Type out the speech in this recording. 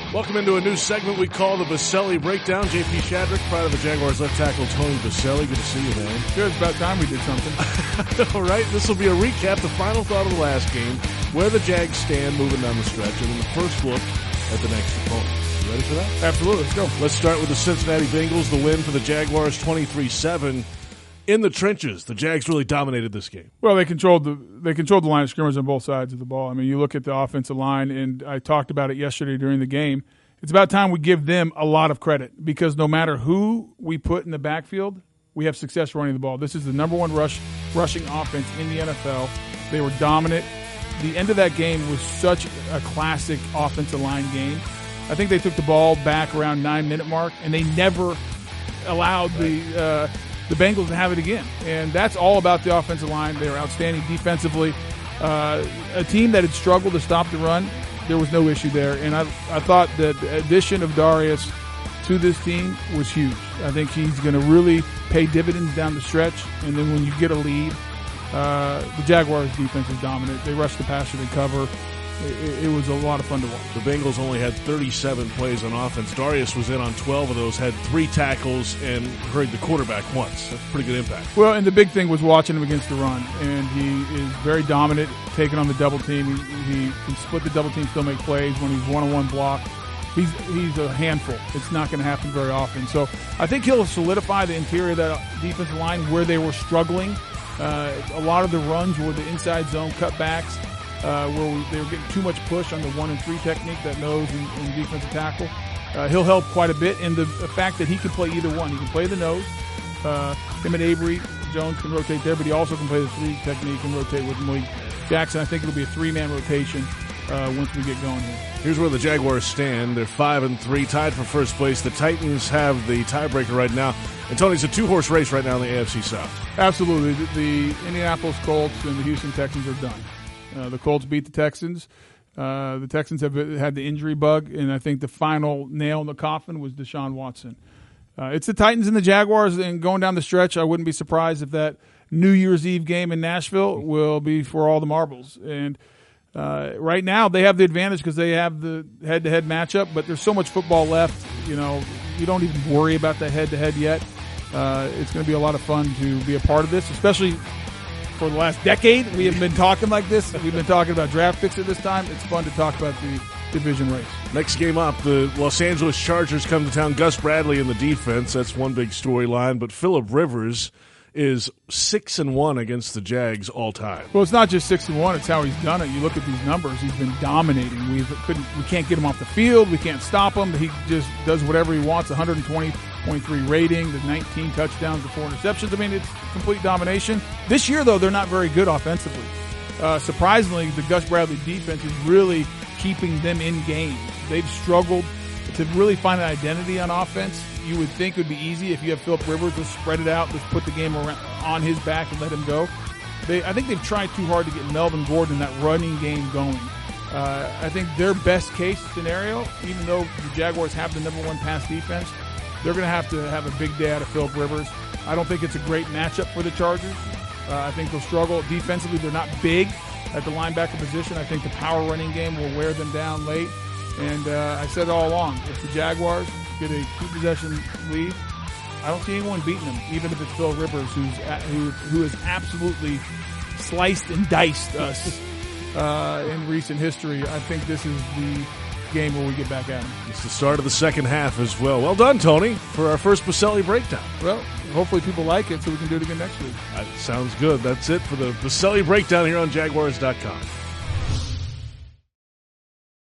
Welcome into a new segment we call the Baselli Breakdown. JP Shadrick, pride of the Jaguars left tackle Tony Baselli. Good to see you, man. Good. It's about time we did something. All right, this will be a recap, the final thought of the last game, where the Jags stand moving down the stretch, and then the first look at the next opponent. You ready for that? Absolutely. Let's go. Let's start with the Cincinnati Bengals, the win for the Jaguars 23-7. In the trenches, the Jags really dominated this game. Well, they controlled the line of scrimmage on both sides of the ball. I mean, you look at the offensive line, and I talked about it yesterday during the game. It's about time we give them a lot of credit because no matter who we put in the backfield, we have success running the ball. This is the number one rushing offense in the NFL. They were dominant. The end of that game was such a classic offensive line game. I think they took the ball back around 9-minute mark, and they never allowed the Bengals to have it again. And that's all about the offensive line. They were outstanding defensively. A team that had struggled to stop the run, there was no issue there. And I thought that the addition of Darius to this team was huge. I think he's going to really pay dividends down the stretch. And then when you get a lead, the Jaguars' defense is dominant. They rush the passer, they cover. It was a lot of fun to watch. The Bengals only had 37 plays on offense. Darius was in on 12 of those, had 3 tackles, and hurried the quarterback once. That's a pretty good impact. Well, and the big thing was watching him against the run. And he is very dominant, taking on the double team. He can split the double team, still make plays when he's one-on-one block. He's a handful. It's not going to happen very often. So I think he'll solidify the interior of that defensive line where they were struggling. A lot of the runs were the inside zone cutbacks. Where they were getting too much push on the 1 and 3 technique, that nose and defensive tackle. He'll help quite a bit. And the fact that he can play either one. He can play the nose. Him and Avery Jones can rotate there, but he also can play the 3 technique and rotate with Malik Jackson. I think it'll be a 3-man rotation once we get going here. Here's where the Jaguars stand. They're 5-3, tied for first place. The Titans have the tiebreaker right now. And Tony, it's a 2-horse race right now in the AFC South. Absolutely. The Indianapolis Colts and the Houston Texans are done. The Colts beat the Texans. The Texans have had the injury bug, and I think the final nail in the coffin was Deshaun Watson. It's the Titans and the Jaguars, and going down the stretch, I wouldn't be surprised if that New Year's Eve game in Nashville will be for all the marbles. And right now, they have the advantage because they have the head-to-head matchup, but there's so much football left. You know, you don't even worry about the head-to-head yet. It's going to be a lot of fun to be a part of this, especially for the last decade. We have been talking like this. We've been talking about draft picks at this time. It's fun to talk about the division race. Next game up, the Los Angeles Chargers come to town. Gus Bradley in the defense. That's one big storyline. But Phillip Rivers is 6-1 against the Jags all time. Well, it's not just 6-1. It's how he's done it. You look at these numbers. He's been dominating. We can't get him off the field. We can't stop him. He just does whatever he wants. 120.3 rating, the 19 touchdowns, the 4 interceptions. I mean, it's complete domination. This year, though, they're not very good offensively. Surprisingly, the Gus Bradley defense is really keeping them in games. They've struggled to really find an identity on offense. You would think it would be easy if you have Phillip Rivers to spread it out, just put the game around, on his back and let him go. I think they've tried too hard to get Melvin Gordon in that running game going. I think their best case scenario, even though the Jaguars have the number 1 pass defense, they're going to have a big day out of Phillip Rivers. I don't think it's a great matchup for the Chargers. I think they'll struggle defensively. They're not big at the linebacker position. I think the power running game will wear them down late. And I said all along, if the Jaguars get a 2-possession lead, I don't see anyone beating them, even if it's Phillip Rivers, who has absolutely sliced and diced us in recent history. I think this is the game where we get back at him. It's the start of the second half as well. Well done, Tony, for our first Baselli Breakdown. Well, hopefully people like it so we can do it again next week. That sounds good. That's it for the Baselli Breakdown here on Jaguars.com.